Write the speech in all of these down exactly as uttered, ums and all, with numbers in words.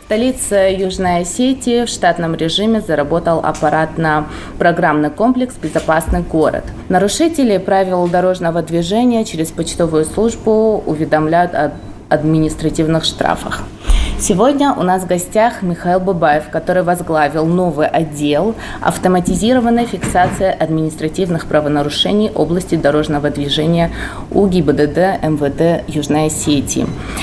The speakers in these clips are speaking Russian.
столице Южной Осетии в штатном режиме заработал аппаратно-программный комплекс «Безопасный город». Нарушители правил дорожного движения через почтовую службу уведомляют о административных штрафах. Сегодня у нас в гостях Михаил Бабаев, который возглавил новый отдел автоматизированной фиксации административных правонарушений области дорожного движения у ГИБДД эм вэ дэ Южной Осетии.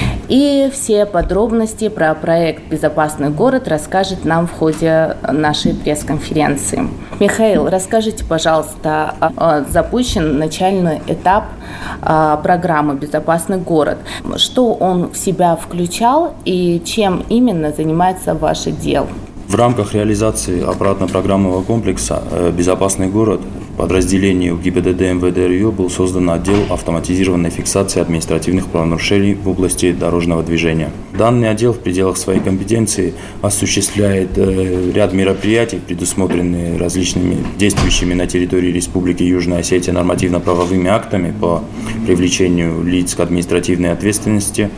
И все подробности про проект «Безопасный город» расскажет нам в ходе нашей пресс-конференции. Михаил, расскажите, пожалуйста, запущен начальный этап программы «Безопасный город». Что он в себя включал и чем именно занимается ваш отдел? В рамках реализации аппаратно-программного комплекса «Безопасный город» в подразделении ГИБДД эм вэ дэ эр ю был создан отдел автоматизированной фиксации административных правонарушений в области дорожного движения. Данный отдел в пределах своей компетенции осуществляет ряд мероприятий, предусмотренные различными действующими на территории Республики Южная Осетия нормативно-правовыми актами по привлечению лиц к административной ответственности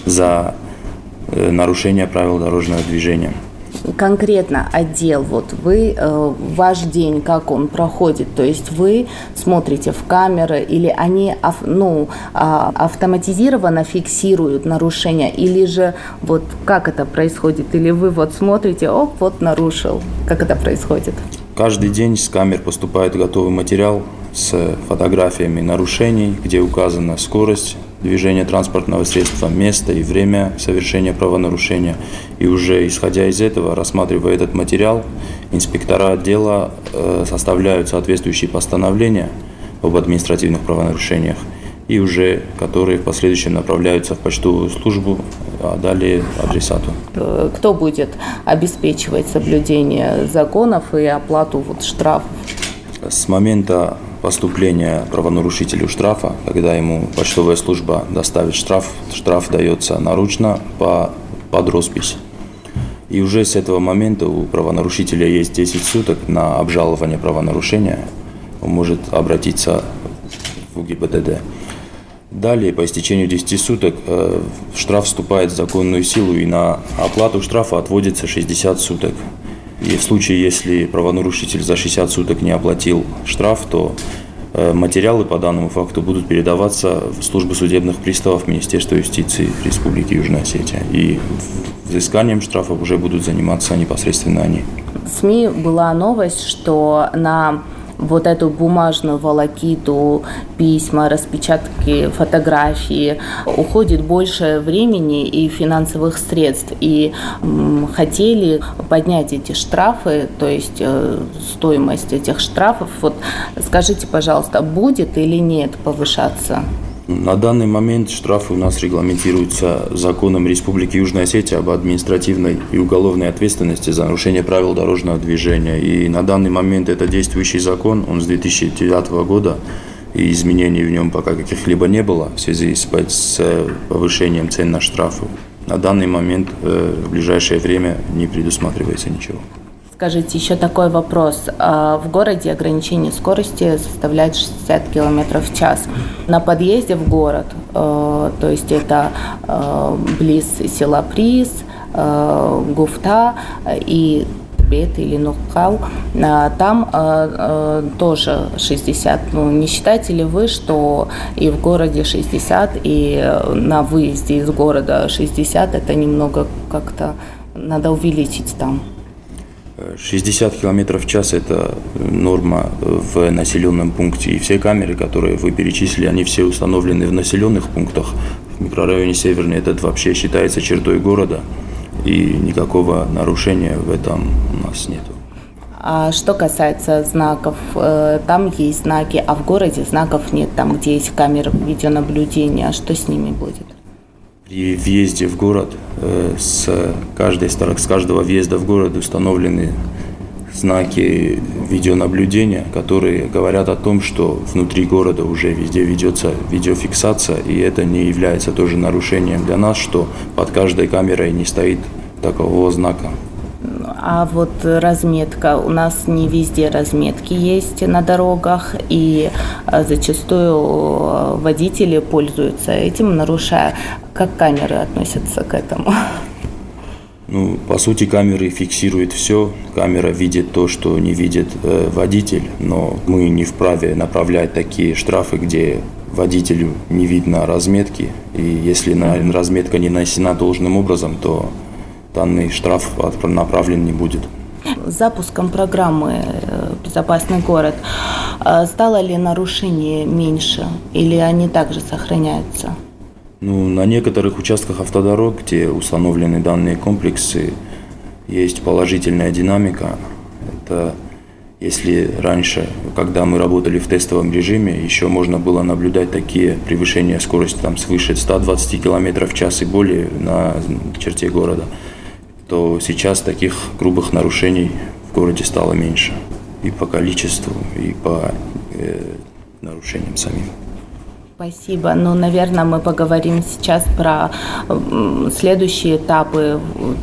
за нарушение правил дорожного движения. Конкретно отдел, вот вы, э, ваш день, как он проходит, то есть вы смотрите в камеры или они ну, автоматизированно фиксируют нарушения, или же вот как это происходит, или вы вот смотрите, оп, вот нарушил, как это происходит? Каждый день с камер поступает готовый материал с фотографиями нарушений, где указана скорость движения транспортного средства, место и время совершения правонарушения. И уже исходя из этого, рассматривая этот материал, инспектора отдела э, составляют соответствующие постановления об административных правонарушениях, и уже которые в последующем направляются в почтовую службу, а далее адресату. Кто будет обеспечивать соблюдение законов и оплату вот штрафов? С момента поступления правонарушителю штрафа, когда ему почтовая служба доставит штраф, штраф дается наручно по, под роспись. И уже с этого момента у правонарушителя есть десять суток на обжалование правонарушения. Он может обратиться в ГИБДД. Далее, по истечению десяти суток, э, штраф вступает в законную силу, и на оплату штрафа отводится шестьдесят суток. И в случае, если правонарушитель за шестьдесят суток не оплатил штраф, то э, материалы по данному факту будут передаваться в службу судебных приставов Министерства юстиции Республики Южная Осетия. И взысканием штрафов уже будут заниматься непосредственно они. В СМИ была новость, что на вот эту бумажную волокиту, письма, распечатки, фотографии уходит больше времени и финансовых средств. И м, хотели поднять эти штрафы, то есть э, стоимость этих штрафов. Вот скажите, пожалуйста, будет или нет повышаться? На данный момент штрафы у нас регламентируются законом Республики Южная Осетия об административной и уголовной ответственности за нарушение правил дорожного движения. И на данный момент это действующий закон, он с две тысячи девятого года, и изменений в нем пока каких-либо не было в связи с повышением цен на штрафы. На данный момент в ближайшее время не предусматривается ничего. Скажите, еще такой вопрос. В городе ограничение скорости составляет шестьдесят километров в час. На подъезде в город, то есть это близ села Приз, Гуфта и Бет или Нухкал, там тоже шестьдесят. Ну, не считаете ли вы, что и в городе шестьдесят, и на выезде из города шестьдесят, это немного как-то надо увеличить там? шестьдесят километров в час – это норма в населенном пункте. И все камеры, которые вы перечислили, они все установлены в населенных пунктах. В микрорайоне Северный этот вообще считается чертой города. И никакого нарушения в этом у нас нет. А что касается знаков, там есть знаки, а в городе знаков нет, там, где есть камеры видеонаблюдения. Что с ними будет? При въезде в город с, каждой, с каждого въезда в город установлены знаки видеонаблюдения, которые говорят о том, что внутри города уже везде ведется видеофиксация, и это не является тоже нарушением для нас, что под каждой камерой не стоит такового знака. А вот разметка, у нас не везде разметки есть на дорогах, и зачастую водители пользуются этим, нарушая. Как камеры относятся к этому? Ну, по сути, камеры фиксируют все. Камера видит то, что не видит э, водитель, но мы не вправе направлять такие штрафы, где водителю не видно разметки. И если на, разметка не нанесена должным образом, то данный штраф направлен не будет. С запуском программы «Безопасный город» стало ли нарушений меньше или они также сохраняются? Ну, на некоторых участках автодорог, где установлены данные комплексы, есть положительная динамика. Это если раньше, когда мы работали в тестовом режиме, еще можно было наблюдать такие превышения скорости там, свыше ста двадцати километров в час и более на черте города, то сейчас таких грубых нарушений в городе стало меньше. И по количеству, и по э, нарушениям самим. Спасибо. Ну, наверное, мы поговорим сейчас про следующие этапы.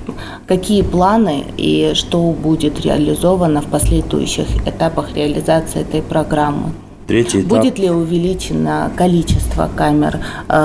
Какие планы и что будет реализовано в последующих этапах реализации этой программы? Третий этап. Будет ли увеличено количество камер?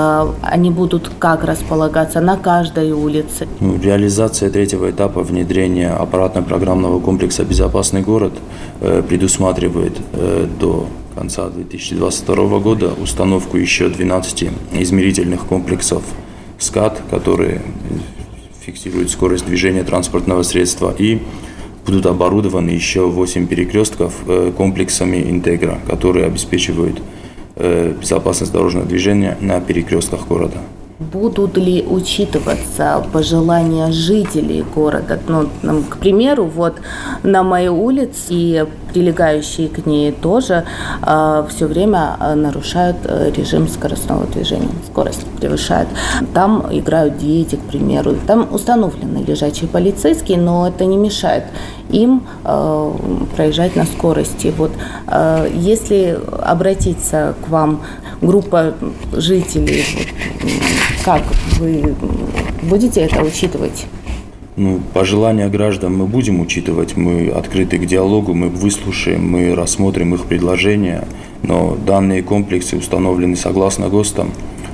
Они будут как располагаться на каждой улице? Ну, реализация третьего этапа внедрения аппаратно-программного комплекса «Безопасный город» предусматривает до конца две тысячи двадцать второго года установку еще двенадцати измерительных комплексов СКАД, которые фиксируют скорость движения транспортного средства, и будут оборудованы еще восемь перекрестков комплексами «Интегра», которые обеспечивают безопасность дорожного движения на перекрестках города. Будут ли учитываться пожелания жителей города? Ну, к примеру, вот на моей улице и прилегающие к ней тоже э, все время нарушают режим скоростного движения. Скорость превышает. Там играют дети, к примеру. Там установлены лежачие полицейские, но это не мешает им э, проезжать на скорости. Вот, э, если обратиться к вам группа жителей, вот, как вы будете это учитывать? Ну, пожелания граждан мы будем учитывать, мы открыты к диалогу, мы выслушаем, мы рассмотрим их предложения, но данные комплексы установлены согласно ГОСТам,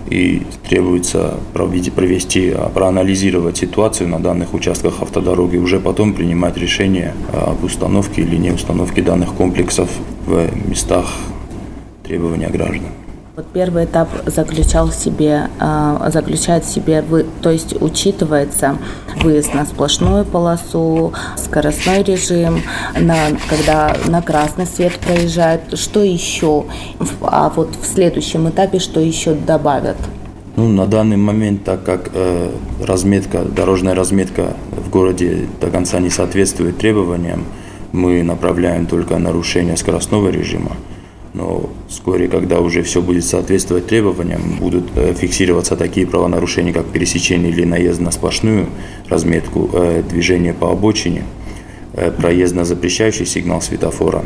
и требуется провести, проанализировать ситуацию на данных участках автодороги и уже потом принимать решение об установке или не установке данных комплексов в местах требования граждан. Вот первый этап заключал в себе, заключает в себе, вы, то есть учитывается выезд на сплошную полосу, скоростной режим, на, когда на красный свет проезжает. Что еще? А вот в следующем этапе что еще добавят? Ну, на данный момент, так как э, разметка, дорожная разметка в городе до конца не соответствует требованиям, мы направляем только нарушение скоростного режима. Но вскоре, когда уже все будет соответствовать требованиям, будут э, фиксироваться такие правонарушения, как пересечение или наезд на сплошную разметку, э, движение по обочине, э, проезд на запрещающий сигнал светофора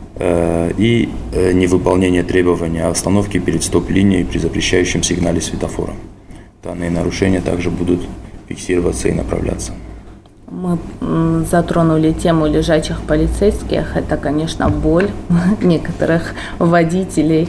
э, и э, невыполнение требований о остановке перед стоп-линией при запрещающем сигнале светофора. Данные нарушения также будут фиксироваться и направляться. Мы затронули тему лежачих полицейских. Это, конечно, боль некоторых водителей.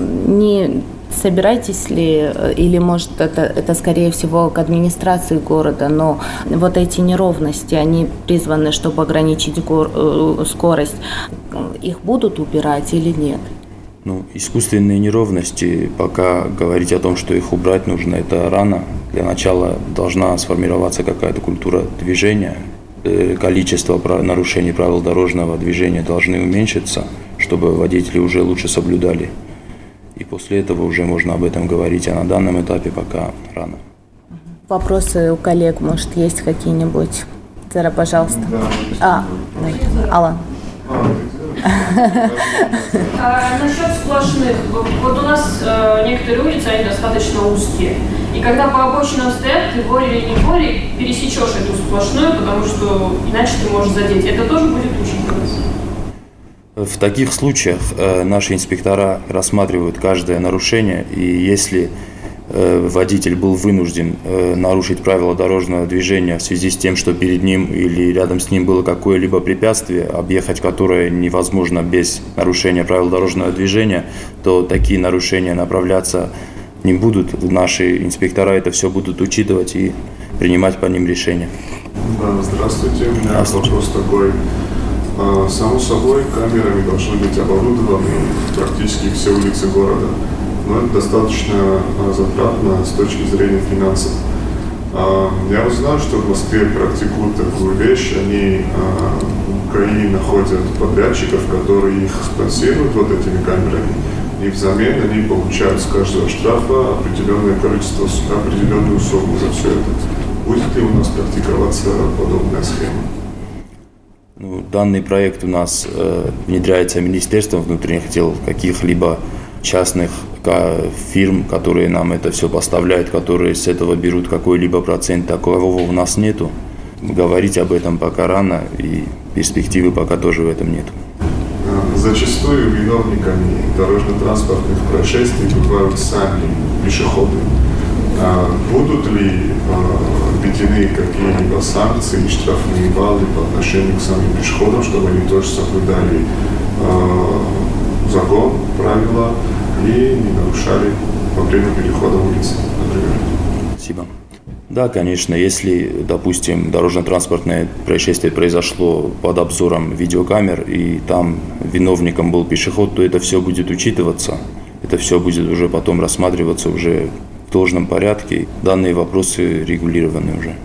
Не собираетесь ли, или, может, это, это скорее всего к администрации города, но вот эти неровности, они призваны, чтобы ограничить гор, скорость. Их будут убирать или нет? Ну, искусственные неровности, пока говорить о том, что их убрать нужно, это рано. Для начала должна сформироваться какая-то культура движения. Количество нарушений правил дорожного движения должны уменьшиться, чтобы водители уже лучше соблюдали. И после этого уже можно об этом говорить, а на данном этапе пока рано. Вопросы у коллег, может, есть какие-нибудь? Зара, пожалуйста. А, Алла. А, насчет сплошных. Вот у нас э, некоторые улицы, они достаточно узкие. И когда по обочинам стоят, ты волей или не волей пересечешь эту сплошную, потому что иначе ты можешь задеть. Это тоже будет учитываться? В таких случаях э, наши инспектора рассматривают каждое нарушение, и если э, водитель был вынужден э, нарушить правила дорожного движения в связи с тем, что перед ним или рядом с ним было какое-либо препятствие, объехать которое невозможно без нарушения правил дорожного движения, то такие нарушения направляться не будут. Наши инспектора это все будут учитывать и принимать по ним решения. Да, здравствуйте. У меня здравствуйте. Вопрос такой. Само собой, камерами должны быть оборудованы практически все улицы города. Но это достаточно затратно с точки зрения финансов. Я вот знаю, что в Москве практикуют такую вещь. Они в ГАИ находят подрядчиков, которые их спонсируют вот этими камерами. И взамен они получают с каждого штрафа определенное количество, определенную сумму за все это. Будет ли у нас практиковаться подобная схема? Ну, данный проект у нас э, внедряется Министерством внутренних дел, каких-либо частных фирм, которые нам это все поставляют, которые с этого берут какой-либо процент. Такого у нас нету. Говорить об этом пока рано, и перспективы пока тоже в этом нету. Зачастую виновниками дорожно-транспортных происшествий бывают сами пешеходы. Будут ли введены какие-либо санкции, штрафные баллы по отношению к самим пешеходам, чтобы они тоже соблюдали закон, правила и не нарушали во время перехода улицы, например? Спасибо. Да, конечно, если, допустим, дорожно-транспортное происшествие произошло под обзором видеокамер, и там виновником был пешеход, то это все будет учитываться, это все будет уже потом рассматриваться уже в должном порядке. Данные вопросы регулированы уже.